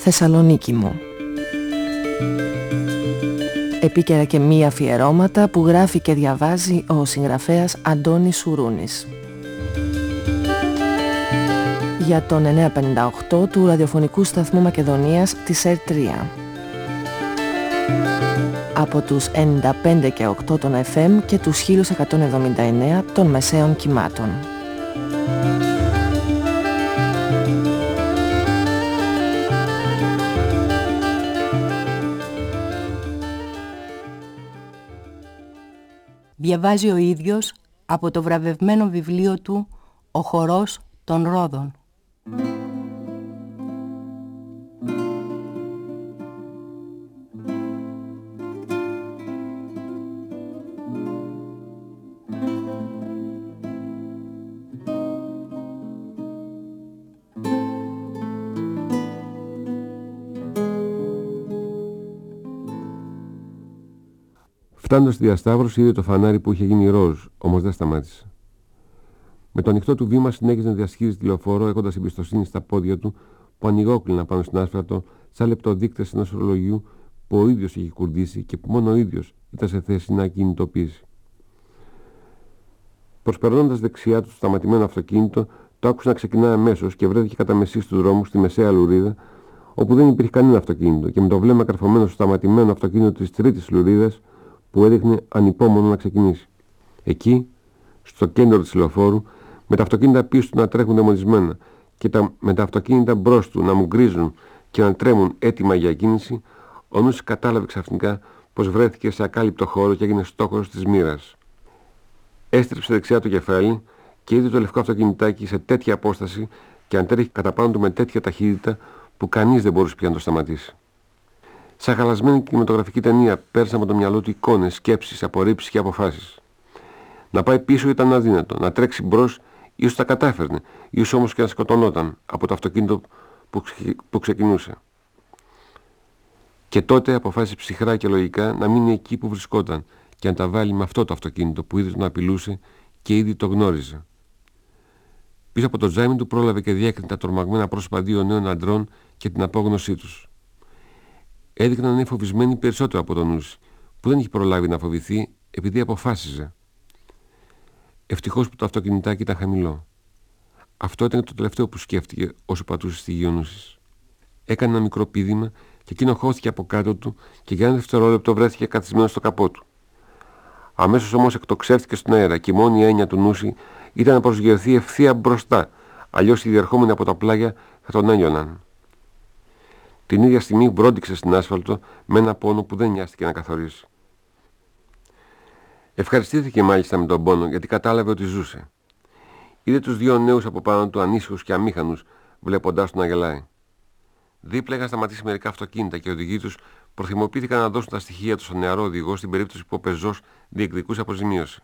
Θεσσαλονίκη μου. Επίκαιρα και μη αφιερώματα που γράφει και διαβάζει ο συγγραφέας Αντώνης Σουρούνης. Για τον 958 του ραδιοφωνικού σταθμού Μακεδονίας της ΕΡΤ3. Από τους 95 και 8 των FM και τους 1179 των μεσαίων κυμάτων. Διαβάζει ο ίδιος από το βραβευμένο βιβλίο του «Ο χορός των Ρόδων». Φτάνοντας στη διασταύρωση είδε το φανάρι που είχε γίνει ροζ, όμως δεν σταμάτησε. Με το ανοιχτό του βήμα συνέχιζε να διασχίζει τη λεωφόρο, έχοντας εμπιστοσύνη στα πόδια του που ανοιγόκλεινα πάνω στην άσφαλτο, σαν λεπτοδείκτες ενός ορολογιού που ο ίδιος είχε κουρδίσει και που μόνο ο ίδιος ήταν σε θέση να κινητοποιήσει. Προσπερνώντας δεξιά του το σταματημένο αυτοκίνητο, το άκουσε να ξεκινά αμέσως και βρέθηκε κατά μεσής του δρόμου στη μεσαία λουρίδα, όπου δεν υπήρχε κανένα αυτοκίνητο, και με το βλέμμα καρφωμένο στο σταματημένο αυτοκίνητο της τρίτης λουρίδας, που έδειχνε ανυπόμονο να ξεκινήσει. Εκεί, στο κέντρο της λεωφόρου, με τα αυτοκίνητα πίσω του να τρέχουν δαιμονισμένα και με τα αυτοκίνητα μπρος του να μουγκρίζουν και να τρέμουν έτοιμα για κίνηση, ο νους κατάλαβε ξαφνικά πως βρέθηκε σε ακάλυπτο χώρο και έγινε στόχος της μοίρας. Έστριψε δεξιά το κεφάλι και είδε το λευκό αυτοκινητάκι σε τέτοια απόσταση και αν τρέχει κατά πάνω του με τέτοια ταχύτητα που κανείς δεν μπορούσε πια να το σταματήσει. Σαν χαλασμένη κινηματογραφική ταινία πέρασαν από το μυαλό του εικόνες, σκέψεις, απορρίψεις και αποφάσεις. Να πάει πίσω ήταν αδύνατο, να τρέξει μπρος ίσως τα κατάφερνε, ίσως όμως και να σκοτωνόταν από το αυτοκίνητο που ξεκινούσε. Και τότε αποφάσισε ψυχρά και λογικά να μείνει εκεί που βρισκόταν και να τα βάλει με αυτό το αυτοκίνητο που ήδη τον απειλούσε και ήδη το γνώριζε. Πίσω από το τζάμι του πρόλαβε και διέκρινε τα τρομαγμένα πρόσωπα δύο νέων αντρών και την απόγνωσή τους. Έδειχναν να είναι φοβισμένοι περισσότερο από τον Νούση, που δεν είχε προλάβει να φοβηθεί επειδή αποφάσιζε. Ευτυχώς που το αυτοκινητάκι ήταν χαμηλό. Αυτό ήταν το τελευταίο που σκέφτηκε όσο πατούσε στη γη ο Νούσης. Έκανε ένα μικρό πήδημα και εκείνο χώθηκε από κάτω του και για ένα δευτερόλεπτο βρέθηκε καθισμένο στο καπό του. Αμέσως όμως εκτοξεύτηκε στον αέρα και η μόνη έννοια του Νούση ήταν να προσγειωθεί ευθεία μπροστά, αλλιώς οι διερχόμενοι από τα πλάγια θα τον έλειωναν. Την ίδια στιγμή μπρόντιξε στην άσφαλτο με ένα πόνο που δεν νοιάστηκε να καθορίσει. Ευχαριστήθηκε μάλιστα με τον πόνο γιατί κατάλαβε ότι ζούσε. Είδε τους δύο νέους από πάνω του ανήσυχους και αμήχανους βλέποντάς τον να γελάει. Δίπλα είχαν σταματήσει μερικά αυτοκίνητα και οι οδηγοί τους προθυμοποιήθηκαν να δώσουν τα στοιχεία τους στον νεαρό οδηγό στην περίπτωση που ο πεζός διεκδικούσε αποζημίωση.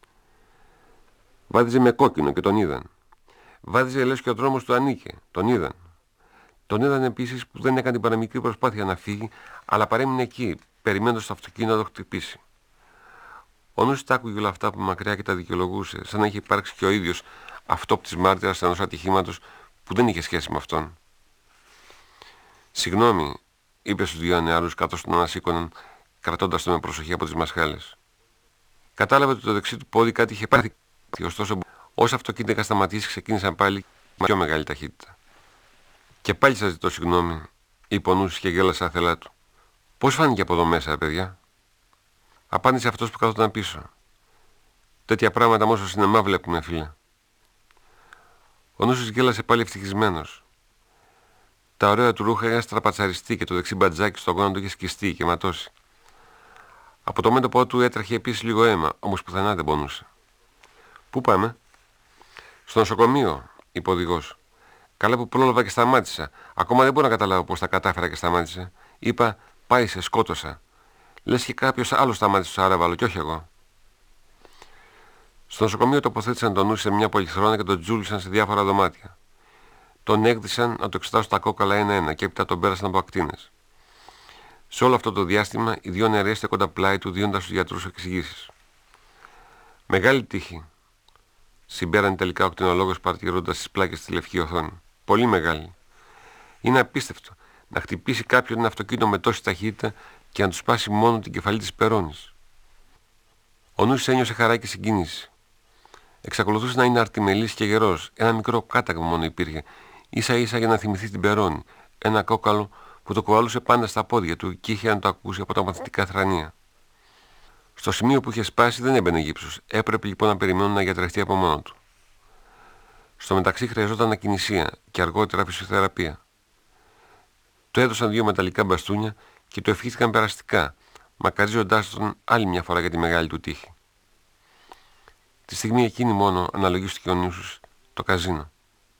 Βάδιζε με κόκκινο και τον είδαν. Βάδιζε λες και ο δρόμος του ανήκε. Τον είδαν. Τον είδαν επίσης που δεν έκανε την παραμικρή προσπάθεια να φύγει, αλλά παρέμεινε εκεί, περιμένοντας το αυτοκίνητο να το χτυπήσει. Ο νους τα άκουγε όλα αυτά από μακριά και τα δικαιολογούσε, σαν να είχε υπάρξει και ο ίδιος αυτόπτης μάρτυρας ενός ατυχήματος που δεν είχε σχέση με αυτόν. «Συγγνώμη», είπε στους δύο νεαρούς καθώς τον ανασήκωναν, κρατώντας τον με προσοχή από τις μασχάλες. Κατάλαβε ότι το δεξί του πόδι κάτι είχε πάθει, ωστόσο όσα αυτοκίνητα είχαν σταματήσει ξεκίνησαν πάλι με πιο μεγάλη ταχύτητα. «Και πάλι σας ζητώ συγγνώμη», είπε ο νους και γέλασε άθελά του. «Πώς φάνηκε από εδώ μέσα, παιδιά?» Απάντησε αυτός που καθόταν πίσω. «Τέτοια πράγματα μόνο στο σινεμά βλέπουμε, φίλε». Ο νους γέλασε πάλι ευτυχισμένος. Τα ωραία του ρούχα είχαν στραπατσαριστεί και το δεξί μπατζάκι στο γόνατο είχε σκιστεί και ματώσει. Από το μέτωπό του έτρεχε επίσης λίγο αίμα, όμως πουθενά δεν πονούσε. «Πού πάμε?» «Στο νοσοκομείο», είπε ο οδηγός. «Καλά που πρόλαβα και σταμάτησα. Ακόμα δεν μπορώ να καταλάβω πώς τα κατάφερα και σταμάτησα. Είπα, πάει σε σκότωσα. Λες και κάποιος άλλος σταμάτησε στο Άραβαλο και όχι εγώ». Στο νοσοκομείο τοποθέτησαν τον Νούση σε μια πολυθρόνα και τον τζούλησαν σε διάφορα δωμάτια. Τον έκδισαν να το εξετάσουν τα κόκαλα ένα-ένα και έπειτα τον πέρασαν από ακτίνες. Σε όλο αυτό το διάστημα, οι δύο νεαροί στέκοντα πλάι του δίνοντας στους γιατρούς εξηγήσεις. «Μεγάλη τύχη», συμπέρανε τελικά ο κτηνολόγος παρατηρώντας τις πλάκες στη λευκή οθόνη. «Πολύ μεγάλη. Είναι απίστευτο να χτυπήσει κάποιον ένα αυτοκίνητο με τόση ταχύτητα και να του σπάσει μόνο την κεφαλή της περώνης. Ο νους ένιωσε χαρά και συγκίνηση. Εξακολουθούσε να είναι αρτιμελής και γερός. Ένα μικρό κάταγμα μόνο υπήρχε, ίσα ίσα για να θυμηθεί την περώνη. Ένα κόκαλο που το κουβαλούσε πάντα στα πόδια του και είχε να το ακούσει από τα μαθητικά θρανία. Στο σημείο που είχε σπάσει δεν έμπαινε γύψος. Έπρεπε λοιπόν να περιμένουν να γιατρευτεί από μόνο του. Στο μεταξύ χρειαζόταν ακινησία και αργότερα φυσιοθεραπεία. Του έδωσαν 2 μεταλλικά μπαστούνια και του ευχήθηκαν περαστικά, μακαρίζοντάς τον άλλη μια φορά για τη μεγάλη του τύχη. Τη στιγμή εκείνη μόνο αναλογίστηκε ο νους το καζίνο.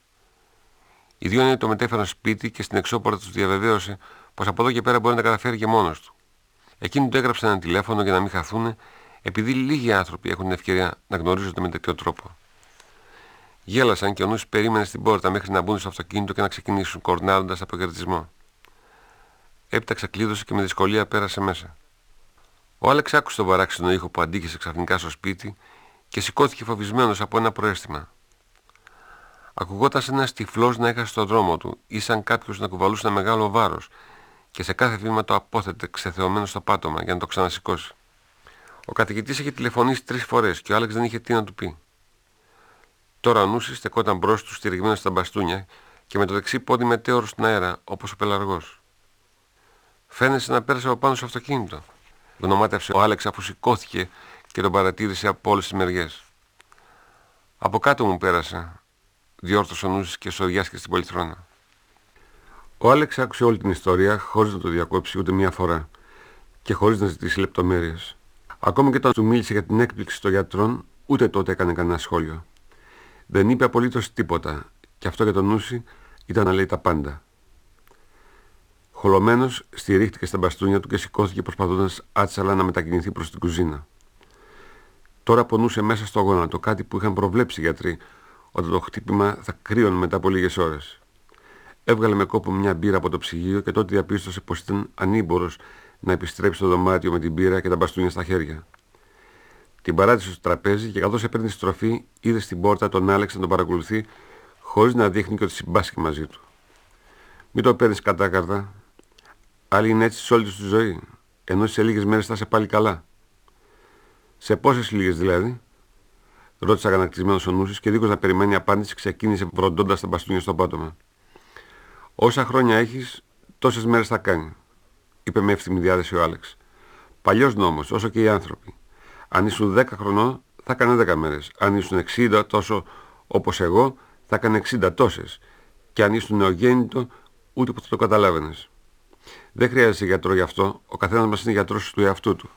Οι δύο νέοι το μετέφεραν σπίτι και στην εξώπορτα του διαβεβαίωσε πως από εδώ και πέρα μπορεί να τα καταφέρει και μόνος του. Εκείνοι του έγραψαν ένα τηλέφωνο για να μην χαθούν, επειδή λίγοι άνθρωποι έχουν την ευκαιρία να γνωρίζονται με τέτοιο τρόπο. Γέλασαν και ο νους περίμενε στην πόρτα μέχρι να μπουν στο αυτοκίνητο και να ξεκινήσουν, κορνάροντας από χαιρετισμό. Έπειτα ξεκλείδωσε και με δυσκολία πέρασε μέσα. Ο Άλεξ άκουσε τον παράξενο ήχο που αντίκησε ξαφνικά στο σπίτι και σηκώθηκε φοβισμένος από ένα προαίσθημα. Ακουγόταν σαν ένας τυφλός να έχασε τον δρόμο του ή σαν κάποιος να κουβαλούσε ένα μεγάλο βάρος και σε κάθε βήμα το απόθετε ξεθεωμένο στο πάτωμα για να το ξανασηκώσει. Ο καθηγητής είχε τηλεφωνήσει 3 φορές και ο Άλεξ δεν είχε τι να του πει. Τώρα ο νους στεκόταν μπρος του στηριγμένος στα μπαστούνια και με το δεξί πόδι μετέωρο στον αέρα όπως ο πελαργός. Φαίνεσαι να πέρασε από πάνω στο αυτοκίνητο, γνωμάτευσε ο Άλεξ αφού σηκώθηκε και τον παρατήρησε από όλες τις μεριές. Από κάτω μου πέρασε, διόρθωσε ο νους και σοδιάστηκε στην πολυθρόνα. Ο Άλεξ άκουσε όλη την ιστορία χωρίς να το διακόψει ούτε μία φορά και χωρίς να ζητήσει λεπτομέρειες. Ακόμα και όταν του μίλησε για την έκπληξη των γιατρών, ούτε τότε έκανε κανένα σχόλιο. Δεν είπε απολύτως τίποτα και αυτό για τον Νούση ήταν να λέει τα πάντα. Χολωμένος στηρίχτηκε στα μπαστούνια του και σηκώθηκε προσπαθώντας άτσαλα να μετακινηθεί προς την κουζίνα. Τώρα πονούσε μέσα στο γόνατο, κάτι που είχαν προβλέψει οι γιατροί, όταν το χτύπημα θα κρύωνε μετά από λίγες ώρες. Έβγαλε με κόπο μια μπύρα από το ψυγείο και τότε διαπίστωσε πως ήταν ανήμπορος να επιστρέψει στο δωμάτιο με την μπύρα και τα μπαστούνια στα χέρια. Την παράτησε στο τραπέζι και καθώς έπαιρνε στροφή, είδε στην πόρτα τον Άλεξ να τον παρακολουθεί, χωρίς να δείχνει και ότι συμπάσχει μαζί του. Μην το παίρνεις κατάκαρδα. Άλλοι είναι έτσι σε όλη τους τη ζωή, ενώ σε λίγες μέρες θα είσαι πάλι καλά. Σε πόσες λίγες δηλαδή? Ρώτησε αγανακτισμένος ο Νούσης και δίχως να περιμένει απάντηση ξεκίνησε βροντώντας τα μπαστούνια στο πάτωμα. Όσα χρόνια έχεις, τόσες μέρες θα κάνει, είπε με εύθυμη διάθεση ο Άλεξ. Παλιός νόμος, όσο και οι άνθρωποι. Αν ήσουν 10 χρονών, θα έκανε 10 μέρες. Αν ήσουν 60 τόσο όπως εγώ, θα έκανε 60 τόσες. Και αν ήσουν νεογέννητο, ούτε που θα το καταλάβαινες. Δεν χρειάζεται γιατρό γι' αυτό, ο καθένας μας είναι γιατρός του εαυτού του.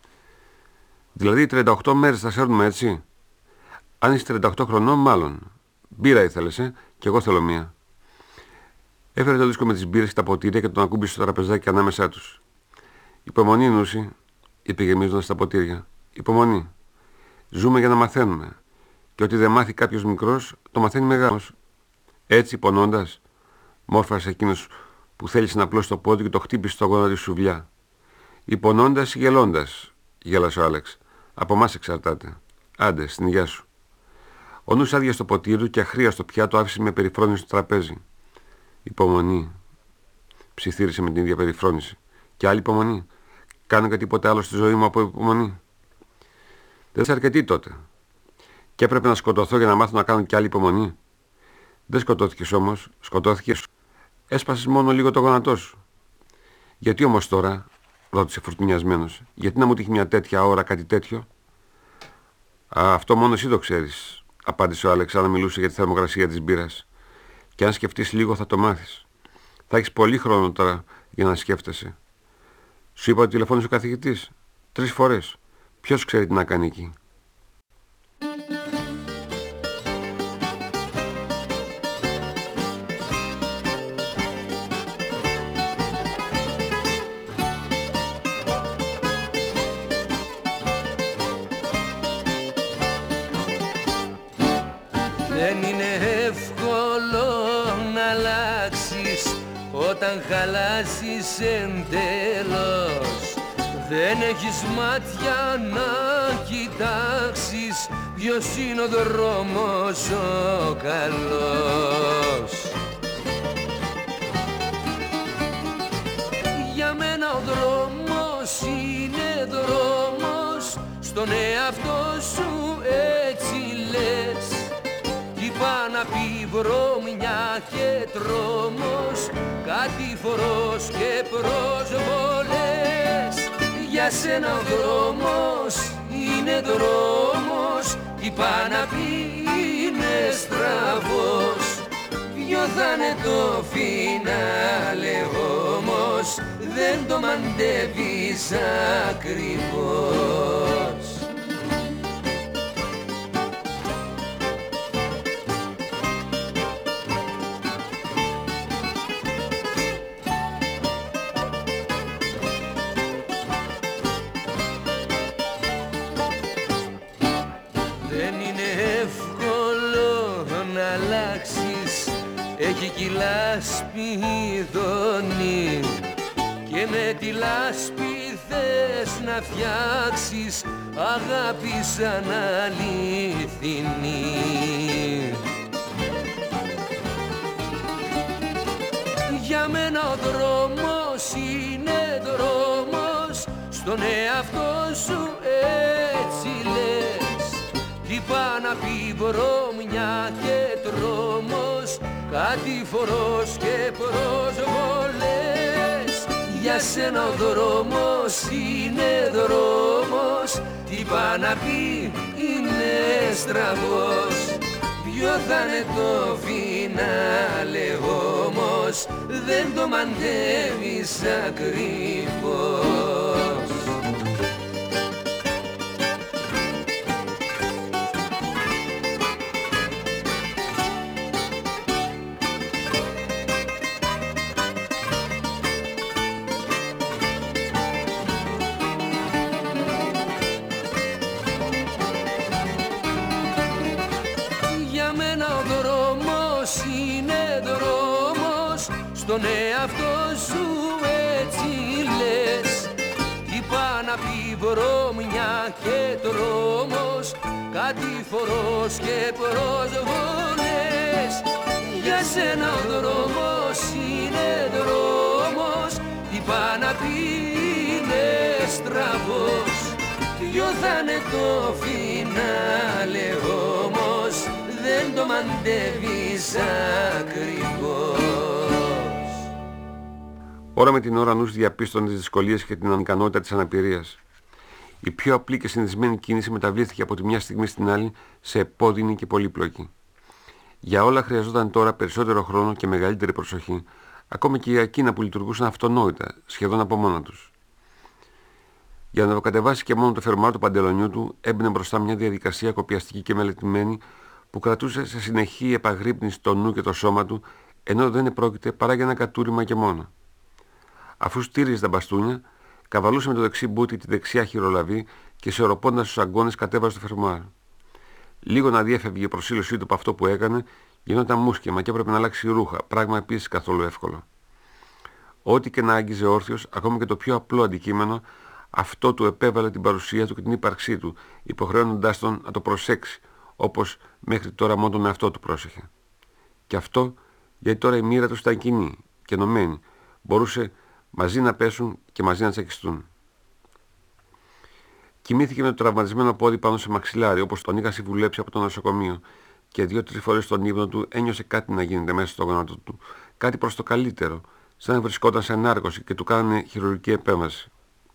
Δηλαδή 38 μέρες θα σέρνουμε έτσι. Αν είσαι 38 χρονών, μάλλον. Μπύρα ήθελες, και εγώ θέλω μία. Έφερε το δίσκο με τις μπύρες και τα ποτήρια και τον ακούμπησε στο τραπεζάκι ανάμεσά τους. Υπομονή, Νούση, είπε γεμίζοντας τα ποτήρια. Υπομονή. Ζούμε για να μαθαίνουμε. Και ότι δεν μάθει κάποιος μικρός, το μαθαίνει μεγάλος. Έτσι, πονώντας, μόρφασε εκείνος που θέλησε να απλώσει το πόδι και το χτύπησε στο γόνατο τη σουβλιά. Ή πονώντας ή γελώντας, γέλασε ο Άλεξ. Από εμάς εξαρτάται. Άντε, στην υγεία σου. Ο νους άδειασε το ποτήρι του και αχρίαστο πιάτο άφησε με περιφρόνηση στο τραπέζι. Υπομονή, ψιθύρισε με την ίδια περιφρόνηση. Και άλλη υπομονή. Κάνω και τίποτε άλλο στη ζωή μου από υπομονή. Δεν είσαι αρκετή τότε. Και έπρεπε να σκοτωθώ για να μάθω να κάνω κι άλλη υπομονή. Δεν σκοτώθηκες όμως, σκοτώθηκες. Έσπασες μόνο λίγο το γόνατό σου. Γιατί όμως τώρα, ρώτησε φουρτουνιασμένος, γιατί να μου τύχει μια τέτοια ώρα κάτι τέτοιο? Αυτό μόνο εσύ το ξέρεις, απάντησε ο Άλεξ, να μιλούσε για τη θερμοκρασία της μπύρας. Και αν σκεφτείς λίγο θα το μάθεις. Θα έχεις πολύ χρόνο τώρα για να σκέφτεσαι. Σου είπα ότι τηλεφώνησε ο καθηγητής 3 φορές. Ποιος ξέρει τι να κάνει εκεί? Δεν είναι εύκολο να αλλάξεις όταν χαλάσεις εντελώς. Δεν έχεις μάτια να κοιτάξεις ποιος είναι ο δρόμος ο καλός. στον εαυτό σου έτσι λες. Τι πά να πει βρωμιά και τρόμος, κατηφορός και προσβολές. Για σένα ο δρόμος είναι δρόμος, τι πά να πει είναι στραβός. Ποιο θα είναι το φινάλε όμως, δεν το μαντεύεις ακριβώς. Έχει κι λάσπη ειδώνει και με τη λάσπη θες να φτιάξεις αγάπη σαν αληθινή. Για μένα ο δρόμος είναι δρόμος, στον εαυτό σου έτσι λες. Τι πά να πει βρωμιά και τρόμος, κατηφορός και προσβολές. Για σένα ο δρόμος είναι δρόμος, τι πά να πει είναι στραβός. Ποιο θα είναι το φινάλε όμως, δεν το μαντεύεις ακριβώς. Στον εαυτό σου έτσι λες. Τι πά να πει βρωμιά και τρόμος, κατηφορός και προσβολές. Για σένα ο δρόμος είναι δρόμος, τι πά να πει είναι στραβός. Ποιο θα είναι το φινάλε όμως, δεν το μαντεύεις ακριβώς. Ώρα με την ώρα νους διαπίστωνε τις δυσκολίες και την ανικανότητα της αναπηρίας. Η πιο απλή και συνηθισμένη κίνηση μεταβλήθηκε από τη μια στιγμή στην άλλη σε επώδυνη και πολύπλοκη. Για όλα χρειαζόταν τώρα περισσότερο χρόνο και μεγαλύτερη προσοχή, ακόμη και για εκείνα που λειτουργούσαν αυτονόητα, σχεδόν από μόνα τους. Για να το κατεβάσει και μόνο το φερμάρ του παντελονιού του, έμπαινε μπροστά μια διαδικασία κοπιαστική και μελετημένη που κρατούσε σε συνεχή επαγρύπνηση το νου και το σώμα του, ενώ δεν επρόκειται παρά για ένα κατούριμα και μόνο. Αφού στήριζε τα μπαστούνια, καβαλούσε με το δεξί μπούτι τη δεξιά χειρολαβή και ισορροπώντας τους αγκώνες κατέβαζε το φερμάρ. Λίγο να διέφευγε η προσήλωσή του από αυτό που έκανε, γινόταν μουσκεμα και έπρεπε να αλλάξει ρούχα, πράγμα επίσης καθόλου εύκολο. Ό,τι και να άγγιζε όρθιος, ακόμη και το πιο απλό αντικείμενο, αυτό του επέβαλε την παρουσία του και την ύπαρξή του, υποχρεώνοντάς τον να το προσέξει, όπως μέχρι τώρα μόνο τον εαυτό του πρόσεχε. Και αυτό γιατί τώρα η μοίρα του ήταν κοινή και ενωμένη, μπορούσε μαζί να πέσουν και μαζί να τσακιστούν. Κοιμήθηκε με το τραυματισμένο πόδι πάνω σε μαξιλάρι, όπως τον είχαν συμβουλέψει από το νοσοκομείο, και 2-3 φορές στον ύπνο του ένιωσε κάτι να γίνεται μέσα στο γόνατο του, κάτι προς το καλύτερο, σαν να βρισκόταν σε ενάργωση και του κάνανε χειρουργική επέμβαση.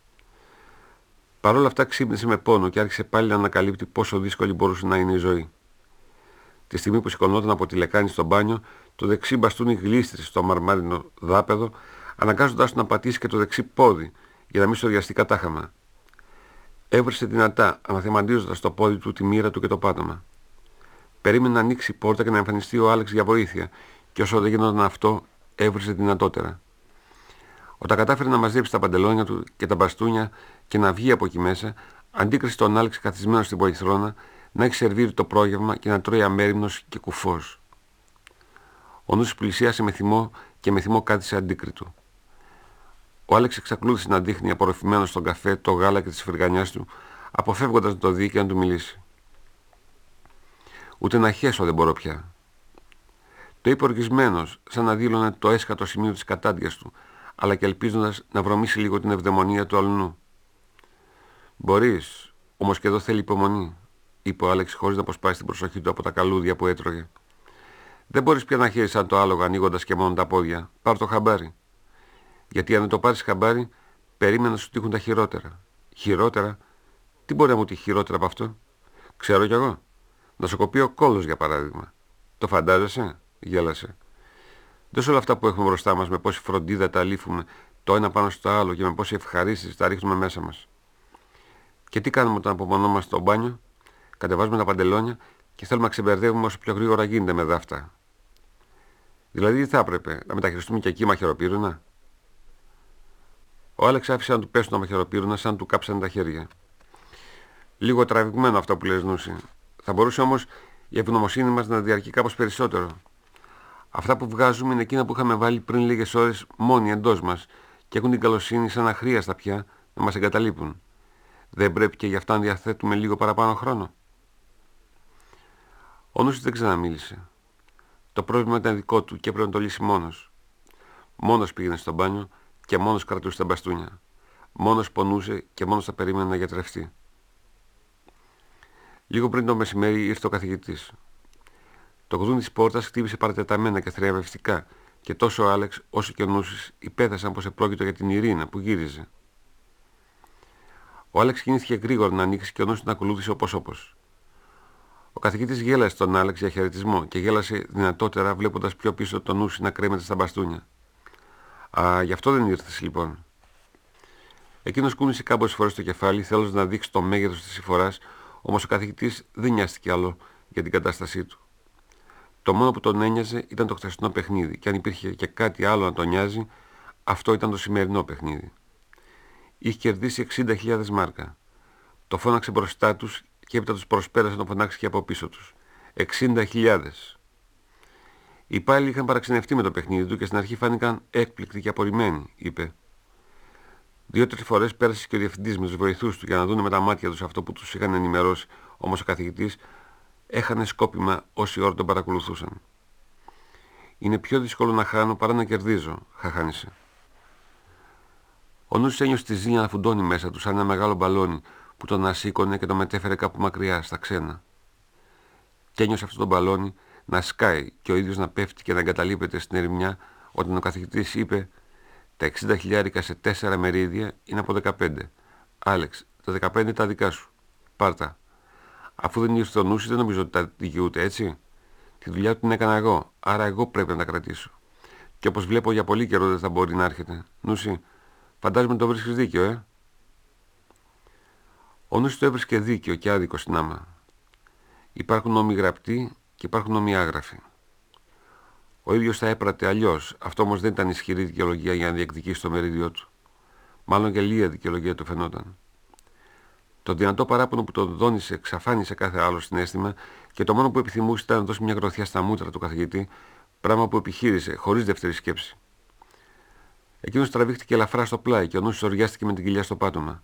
Παρ' όλα αυτά ξύπνησε με πόνο και άρχισε πάλι να ανακαλύπτει πόσο δύσκολη μπορούσε να είναι η ζωή. Τη στιγμή που σηκωνόταν από τη λεκάνη στο μπάνιο, το δεξί μπαστούνι γλίστρισε στο μαρμάρινο δάπεδο, αναγκάζοντάς του να πατήσει και το δεξί πόδι για να μην σοριαστεί κατάχαμα. Έβρισε δυνατά, αναθεμαντίζοντας το πόδι του τη μοίρα του και το πάτωμα. Περίμενε να ανοίξει η πόρτα και να εμφανιστεί ο Άλεξ για βοήθεια, και όσο δεν γινόταν αυτό, έβρισε δυνατότερα. Όταν κατάφερε να μαζέψει τα παντελόνια του και τα μπαστούνια και να βγει από εκεί μέσα, αντίκρισε τον Άλεξ καθισμένο στην πολυθρόνα να έχει σερβίρει το πρόγευμα και να τρώει αμέριμνος και κουφός. Ο νους πλησίασε με θυμό και με θυμό κάθισε αντίκριτο. Ο Άλεξ εξακολούθησε να δείχνει απορροφημένο στον καφέ το γάλα και τις φρυγανιάς του, αποφεύγοντας να το δει και να του μιλήσει. «Ούτε να χέσω δεν μπορώ πια», το είπε οργισμένος, σαν να δήλωνε το έσχατο σημείο της κατάντιας του, αλλά και ελπίζοντας να βρωμίσει λίγο την ευδαιμονία του αλουνού. «Μπορείς», Όμως και εδώ θέλει υπομονή, είπε ο Άλεξ χωρίς να αποσπάσει την προσοχή του από τα καλούδια που έτρωγε. Δεν μπορείς πια να χαίρεις σαν το άλογο ανοίγοντας και μόνο τα πόδια. Πάρ' το χαμπάρι. Γιατί αν δεν το πάρεις χαμπάρι, περίμενα να σου τύχουν τα χειρότερα. Χειρότερα? Τι μπορεί να μου τύχει χειρότερα από αυτό? Ξέρω κι εγώ. Να σου κοπεί ο κόλλος, για παράδειγμα. Το φαντάζεσαι? Γέλασε. Δες όλα αυτά που έχουμε μπροστά μας, με πόση φροντίδα τα αλήφουμε το ένα πάνω στο άλλο και με πόση ευχαρίστηση τα ρίχνουμε μέσα μας. Και τι κάνουμε όταν απομονόμαστε στο μπάνιο? Κατεβάζουμε τα παντελόνια και θέλουμε να ξεμπερδεύουμε όσο πιο γρήγορα γίνεται με δάφτα. Δηλαδή τι θα έπρεπε, να μεταχειριστούμε και εκεί μαχαιροπύρουνα? Ο Άλεξ άφησε να του πέσουν τα μαχαιροπύρουνα σαν να του κάψανε τα χέρια. Λίγο τραβηγμένο αυτό που λες, Νούση. Θα μπορούσε όμως η ευγνωμοσύνη μας να διαρκεί κάπως περισσότερο. Αυτά που βγάζουμε είναι εκείνα που είχαμε βάλει πριν λίγες ώρες μόνοι εντός μας και έχουν την καλοσύνη σαν αχρίαστα πια να μας εγκαταλείπουν. Δεν πρέπει και γι' αυτά να διαθέτουμε λίγο παραπάνω χρόνο? Ο Νούσης δεν ξαναμίλησε. Το πρόβλημα ήταν δικό του και έπρεπε να το λύσει μόνος. Μόνος πήγαινε στο μπάνιο και μόνος κρατούσε τα μπαστούνια. Μόνος πονούσε και μόνος θα περίμενε να γιατρευτεί. Λίγο πριν το μεσημέρι ήρθε ο καθηγητής. Το κουδούνι της πόρτας χτύπησε παρατεταμένα και θριαμβευτικά και τόσο ο Άλεξ όσο και ο Νούσης υπέθεσαν πως επρόκειτο για την Ειρήνα που γύριζε. Ο Άλεξ κινήθηκε γρήγορα να ανοίξει και ο Νούσης να ακολούθησε όπως. Ο καθηγητής γέλασε τον Άλεξ για χαιρετισμό και γέλασε δυνατότερα βλέποντας πιο πίσω τον Νούση να κρέμεται στα μπαστούνια. «Α, γι' αυτό δεν ήρθες λοιπόν?» Εκείνος κούνησε κάμποσες φορές το κεφάλι θέλοντας να δείξει το μέγεθος της συμφοράς, όμως ο καθηγητής δεν νοιάστηκε άλλο για την κατάστασή του. Το μόνο που τον ένοιαζε ήταν το χθεσινό παιχνίδι και αν υπήρχε και κάτι άλλο να τον νοιάζει, αυτό ήταν το σημερινό παιχνίδι. Είχε κερδίσει 60.000 μάρκα. Το φώναξε μπροστά τους και έπειτα τους προσπέρασε να τον φωνάξει και από πίσω τους. 60.000. Οι υπάλληλοι είχαν παραξενευτεί με το παιχνίδι του και στην αρχή φάνηκαν έκπληκτοι και απορριμμένοι, είπε. 2-3 φορές πέρασε και ο διευθυντής με τους βοηθούς του για να δουν με τα μάτια τους αυτό που τους είχαν ενημερώσει, όμως ο καθηγητής έχανε σκόπιμα όση ώρα τον παρακολουθούσαν. «Είναι πιο δύσκολο να χάνω παρά να κερδίζω», χαχάνισε. Ο νους ένιωσε τη ζήλια να φουντώνει μέσα του σαν ένα μεγάλο μπαλόνι που τον ασήκωνε και τον μετέφερε κάπου μακριά, στα ξένα. Και ένιωσε αυτό το μπαλόνι να σκάει και ο ίδιος να πέφτει και να εγκαταλείπεται στην ερημιά όταν ο καθηγητής είπε «Τα 60.000 σε 4 μερίδια είναι από 15. Άλεξ, τα 15 τα δικά σου. Πάρτα. Αφού δεν ήρθε ο Νούσης δεν νομίζω ότι τα δικαιούται, έτσι. Τη δουλειά του την έκανα εγώ, άρα εγώ πρέπει να τα κρατήσω. Και όπως βλέπω για πολύ καιρό δεν θα μπορεί να έρχεται. Νούση, φαντάζομαι το βρίσκεις δίκιο, Ο Νούσης το έβρισκε δίκιο και άδικο στην άμα. Υπάρχουν νόμοι γραπτοί και υπάρχουν νόμοι άγραφοι. Ο ίδιος θα έπρατε αλλιώς, αυτό όμως δεν ήταν ισχυρή δικαιολογία για να διεκδικήσει το μερίδιό του. Μάλλον και λίγα δικαιολογία του φαινόταν. Το δυνατό παράπονο που τον δόνησε εξαφάνισε κάθε άλλο συναίσθημα και το μόνο που επιθυμούσε ήταν να δώσει μια γροθιά στα μούτρα του καθηγητή, πράγμα που επιχείρησε χωρίς δεύτερη σκέψη. Εκείνος τραβήχτηκε ελαφρά στο πλάι και ο νους οριάστηκε με την κοιλιά στο πάτωμα.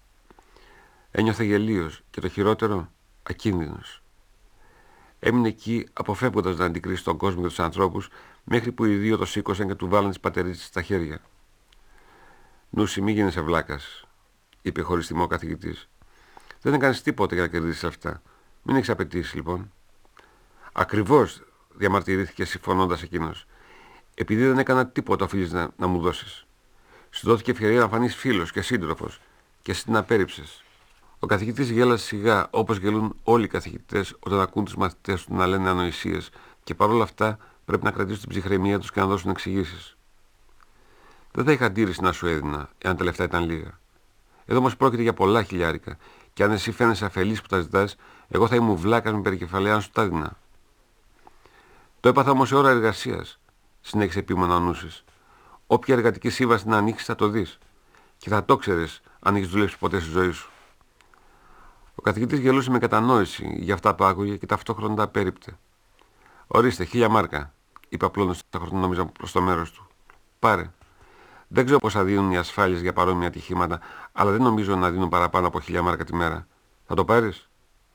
Ένιωθε γελίος και το χειρότερο, ακίνδυνος. Έμεινε εκεί αποφεύγοντας να αντικρίσει τον κόσμο και τους ανθρώπους μέχρι που οι δύο το σήκωσαν και του βάλαν τις πατερίτσες στα χέρια. «Νούση, μη γίνεσαι βλάκας», είπε χωρίς θυμό ο καθηγητής. «Δεν έκανες τίποτα για να κερδίσεις αυτά. Μην έχεις απαιτήσει λοιπόν». «Ακριβώς», διαμαρτυρήθηκε συμφωνώντας εκείνος. «Επειδή δεν έκανα τίποτα οφείλεις να μου δώσεις. Σου δόθηκε ευκαιρία να φανείς φίλος και σύντροφος και εσύ την απέρριψες». Ο καθηγητής γέλασε σιγά, όπως γελούν όλοι οι καθηγητές όταν ακούν τους μαθητές του να λένε ανοησίες και παρόλα αυτά πρέπει να κρατήσουν την ψυχραιμία τους και να δώσουν εξηγήσεις. «Δεν θα είχα αντίρρηση να σου έδινα, εάν τα λεφτά ήταν λίγα. Εδώ όμως πρόκειται για πολλά χιλιάρικα και αν εσύ φαίνεσαι αφελής που τα ζητάς, εγώ θα ήμουν βλάκας με περικεφαλαία αν σου τα έδινα». «Το έπαθα όμως σε ώρα εργασίας», συνέχισε επίμονα ο Νούσης. «Όποια εργατική σύμβαση να ανοίξεις θα το δεις και θα το ξέρεις αν έχεις δουλέψει ποτέ στη ζωή σου». Ο καθηγητής γελούσε με κατανόηση για αυτά που άκουγε και ταυτόχρονα τα απέρριπτε. «Ορίστε, 1.000 μάρκα», είπε απλώνοντας τα χρονόμιζα προς το μέρος του. «Πάρε. Δεν ξέρω πόσα δίνουν οι ασφάλειες για παρόμοια ατυχήματα, αλλά δεν νομίζω να δίνουν παραπάνω από 1.000 μάρκα τη μέρα. Θα το πάρεις?»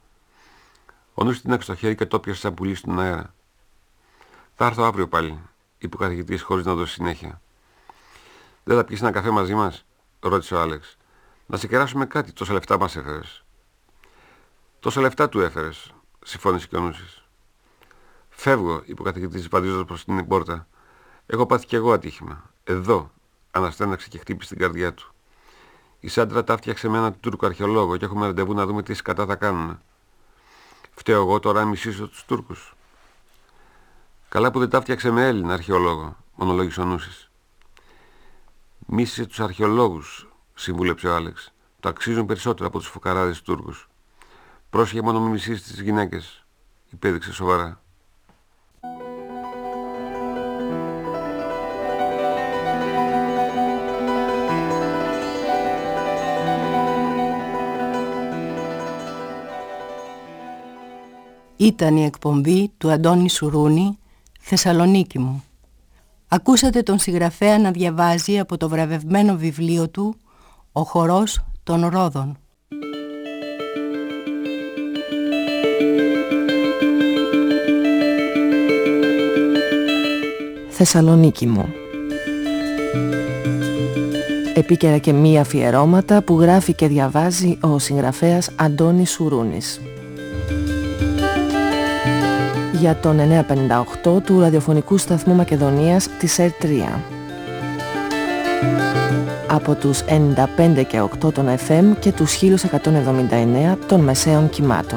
Ο νους την έξω στο χέρι και το πιάσε σαν πουλί στον αέρα. «Θα έρθω αύριο πάλι», είπε ο καθηγητής χωρίς να δώσει συνέχεια. «Δεν θα πιεις ένα καφέ μαζί μας?» ρώτησε ο Άλεξ. «Να σε κεράσουμε κάτι, τόσα λεφτά μας έφερες». «Τόσα λεφτά του έφερες», συμφώνησε και ο Νούσης. «Φεύγω», είπε ο καθηγητής παντίζοντας προς την πόρτα. «Έχω πάθει κι εγώ ατύχημα. Εδώ», αναστέναξε και χτύπησε την καρδιά του. «Η Σάντρα τα φτιάξε με έναν Τούρκο αρχαιολόγο και έχουμε ραντεβού να δούμε τι σκατά θα κάνουν. Φταίω εγώ τώρα αν μισήσω τους Τούρκους?» «Καλά που δεν τα φτιάξε με Έλληνα αρχαιολόγο», μονολόγησε ο Νούσης. «Μίσησε τους αρχαιολόγους», συμβούλεψε ο Άλεξ. «Το αξίζουν περισσότερο από τους φουκαράδες Τούρκους. Πρόσεχε μόνο μη μισήσεις τις γυναίκες», υπέδειξε σοβαρά. Ήταν η εκπομπή του Αντώνη Σουρούνη, Θεσσαλονίκη μου. Ακούσατε τον συγγραφέα να διαβάζει από το βραβευμένο βιβλίο του «Ο χορός των Ρόδων». Θεσσαλονίκη μου. Επίκαιρα και μη αφιερώματα που γράφει και διαβάζει ο συγγραφέας Αντώνης Σουρούνης. Για τον 958 του ραδιοφωνικού σταθμού Μακεδονίας της ΕΡΤ3. Από τους 95 και 8 των FM και τους 1179 των μεσαίων κυμάτων.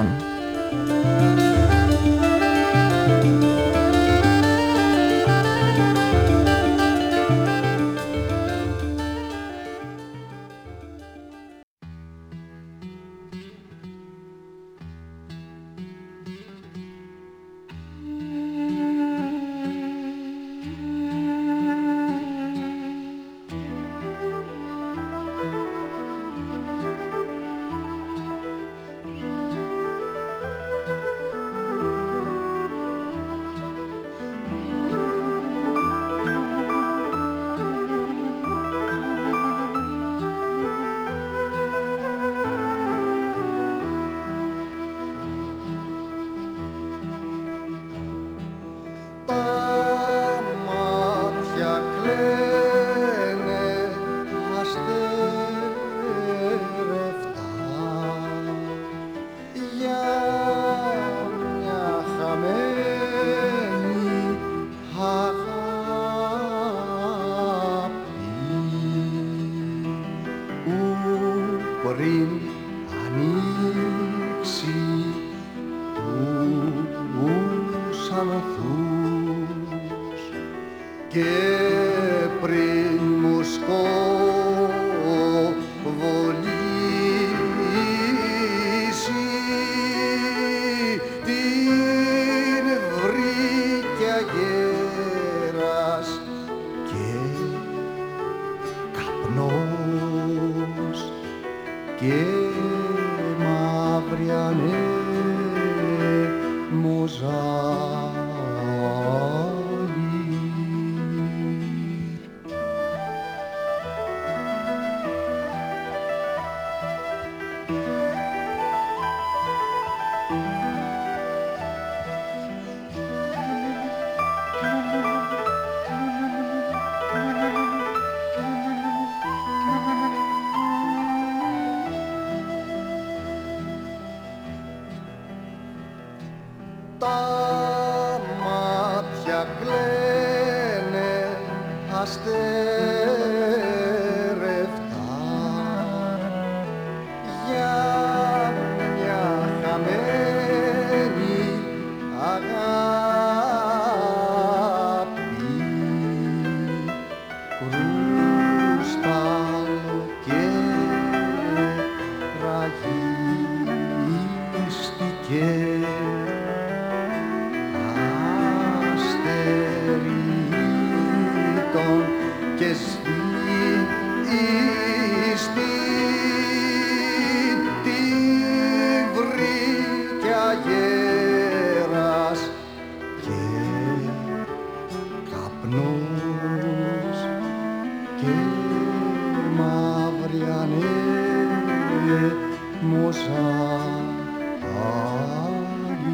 Μουζάλι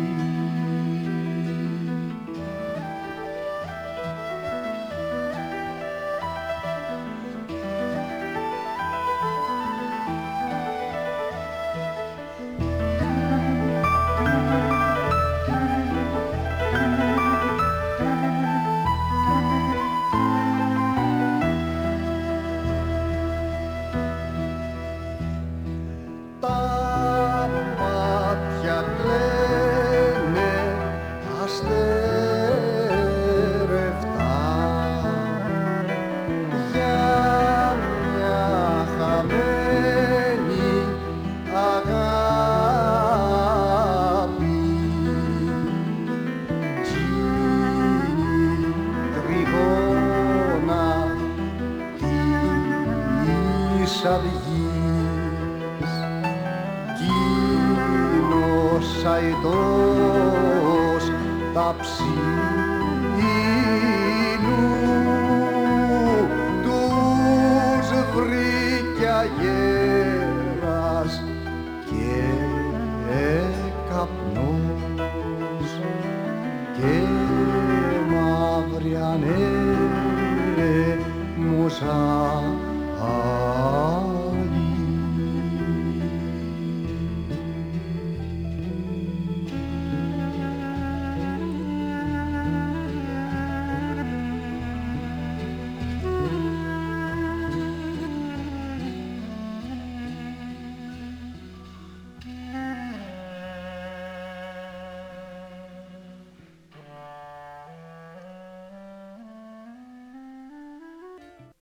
τα ψήλου τους βρήκε αγέρας και καπνό.